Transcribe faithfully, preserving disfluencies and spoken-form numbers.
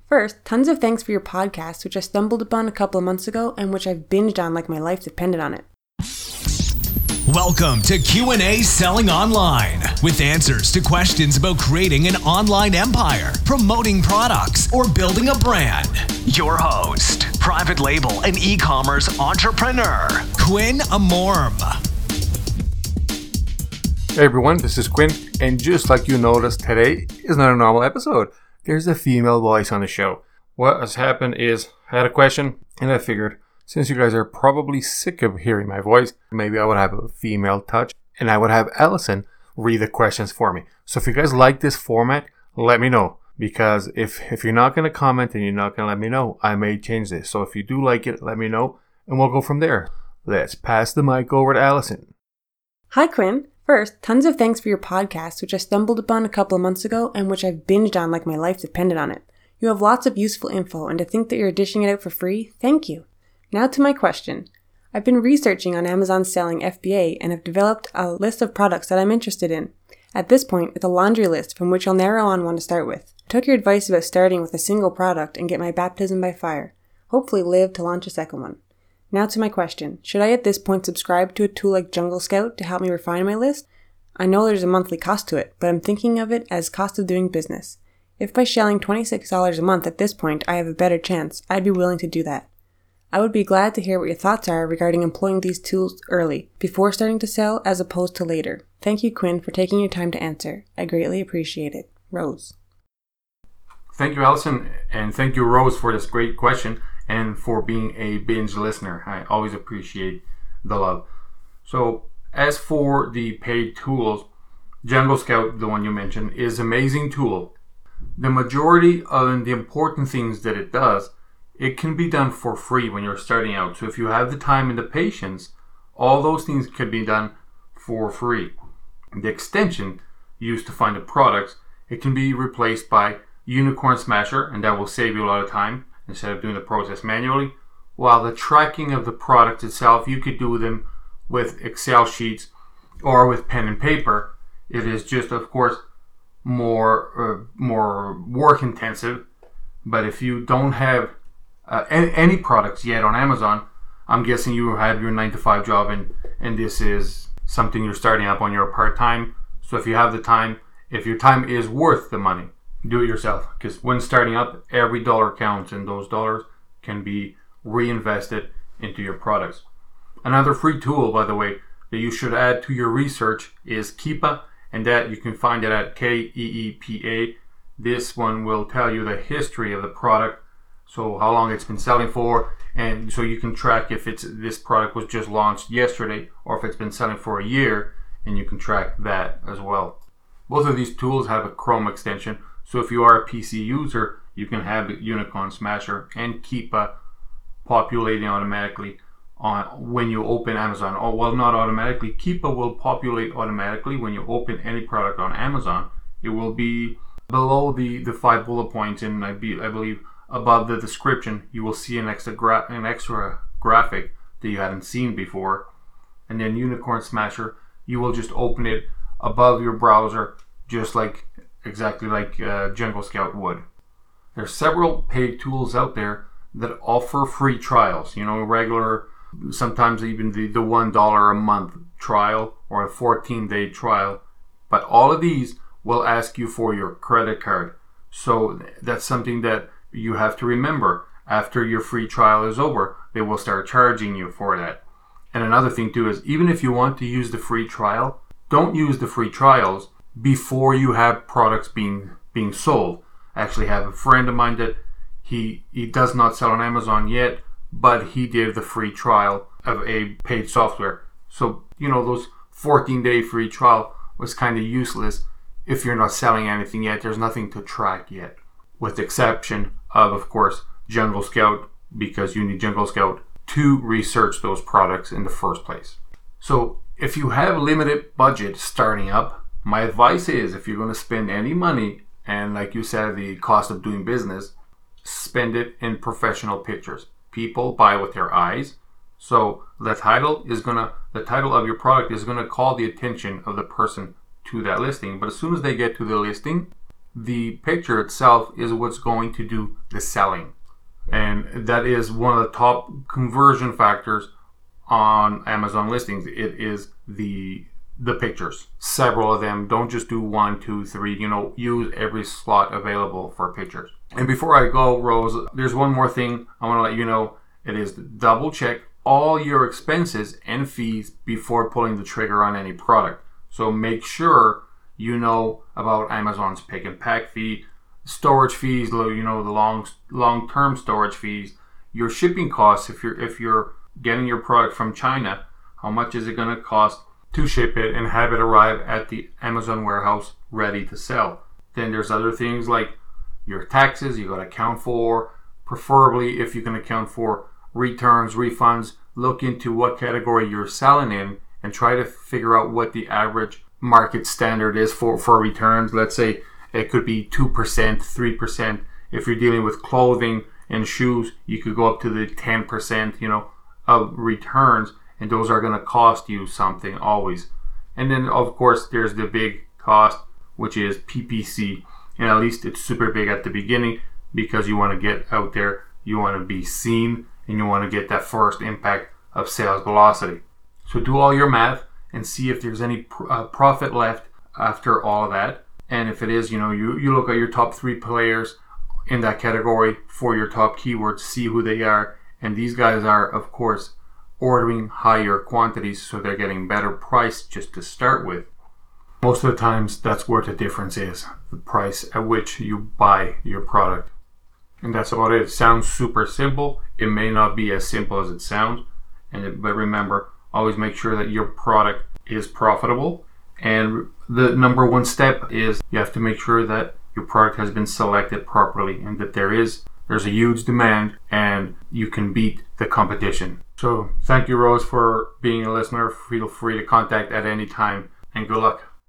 First, tons of thanks for your podcast, which I stumbled upon a couple of months ago and which I've binged on like my life depended on it. Welcome to Q and A Selling Online, with answers to questions about creating an online empire, promoting products, or building a brand. Your host, private label and e-commerce entrepreneur, Quinn Amorm. Hey everyone, this is Quinn, and just like you noticed, today is not a normal episode. There's a female voice on the show. What has happened is, I had a question, and I figured, since you guys are probably sick of hearing my voice, maybe I would have a female touch, and I would have Allison read the questions for me. So if you guys like this format, let me know. Because if, if you're not going to comment and you're not going to let me know, I may change this. So if you do like it, let me know, and we'll go from there. Let's pass the mic over to Allison. Hi Quinn. First, tons of thanks for your podcast, which I stumbled upon a couple of months ago and which I've binged on like my life depended on it. You have lots of useful info, and to think that you're dishing it out for free, thank you. Now to my question. I've been researching on Amazon selling F B A and have developed a list of products that I'm interested in. At this point, it's a laundry list from which I'll narrow on one to start with. I took your advice about starting with a single product and get my baptism by fire. Hopefully live to launch a second one. Now to my question. Should I at this point subscribe to a tool like Jungle Scout to help me refine my list? I know there's a monthly cost to it, but I'm thinking of it as cost of doing business. If by shelling twenty-six dollars a month at this point I have a better chance, I'd be willing to do that. I would be glad to hear what your thoughts are regarding employing these tools early, before starting to sell as opposed to later. Thank you, Quinn, for taking your time to answer. I greatly appreciate it. Rose. Thank you, Allison, and thank you, Rose, for this great question and for being a binge listener. I always appreciate the love. So, as for the paid tools, Jungle Scout, the one you mentioned, is an amazing tool. The majority of the important things that it does, it can be done for free when you're starting out. So if you have the time and the patience, all those things can be done for free. The extension used to find the products, it can be replaced by Unicorn Smasher, and that will save you a lot of time instead of doing the process manually. While the tracking of the product itself, you could do them with Excel sheets or with pen and paper. It is just, of course, more uh, more work intensive. But if you don't have uh, any, any products yet on Amazon, I'm guessing you have your nine to five job, and and this is something you're starting up on your part time. So if you have the time, if your time is worth the money, do it yourself. Because when starting up, every dollar counts, and those dollars can be reinvested into your products. Another free tool, by the way, that you should add to your research is Keepa, and that you can find it at K E E P A. This one will tell you the history of the product, so how long it's been selling for, and so you can track if it's this product was just launched yesterday or if it's been selling for a year, and you can track that as well. Both of these tools have a Chrome extension, so if you are a P C user, you can have Unicorn Smasher and Keepa populating automatically on when you open Amazon. Oh, well, not automatically. Keepa will populate automatically when you open any product on Amazon. It will be below the, the five bullet points, and I, be, I believe above the description, you will see an extra gra- an extra graphic that you hadn't seen before. And then Unicorn Smasher, you will just open it above your browser, just like exactly like uh, Jungle Scout would. There's several paid tools out there that offer free trials. You know, regular. Sometimes even the, the one dollar a month trial or a fourteen day trial. But all of these will ask you for your credit card. So that's something that you have to remember. After your free trial is over, they will start charging you for that. And another thing too is, even if you want to use the free trial, don't use the free trials before you have products being being sold. I actually have a friend of mine that he he does not sell on Amazon yet, but he did the free trial of a paid software. So, you know, those fourteen day free trial was kind of useless if you're not selling anything yet. There's nothing to track yet, with the exception of, of course, Jungle Scout, because you need Jungle Scout to research those products in the first place. So if you have limited budget starting up, my advice is, if you're going to spend any money, and like you said, the cost of doing business, spend it in professional pictures. People buy with their eyes. So the title is gonna, the title of your product is gonna call the attention of the person to that listing. But as soon as they get to the listing, the picture itself is what's going to do the selling. And that is one of the top conversion factors on Amazon listings. It is the the pictures. Several of them. Don't just do one, two, three. You know, use every slot available for pictures. And before I go, Rose, there's one more thing I want to let you know. It is double check all your expenses and fees before pulling the trigger on any product. So make sure you know about Amazon's pick and pack fee, storage fees, you know, the long long-term storage fees, your shipping costs. If you're if you're getting your product from China, how much is it going to cost to ship it and have it arrive at the Amazon warehouse ready to sell? Then there's other things like your taxes you got to account for. Preferably, if you can account for returns, refunds, look into what category you're selling in and try to figure out what the average market standard is for, for returns. Let's say it could be two percent, three percent. If you're dealing with clothing and shoes, you could go up to the ten percent, you know, of returns, and those are going to cost you something always. And then, of course, there's the big cost, which is P P C. And at least it's super big at the beginning because you want to get out there, you want to be seen, and you want to get that first impact of sales velocity. So do all your math and see if there's any pr- uh, profit left after all of that. And if it is, you know, you, you look at your top three players in that category for your top keywords, see who they are. And these guys are, of course, ordering higher quantities, so they're getting better price just to start with. Most of the times, that's where the difference is, the price at which you buy your product. And that's about it. It sounds super simple. It may not be as simple as it sounds. And it, but remember, always make sure that your product is profitable. And the number one step is you have to make sure that your product has been selected properly and that there is there's a huge demand and you can beat the competition. So thank you, Rose, for being a listener. Feel free to contact at any time, and good luck.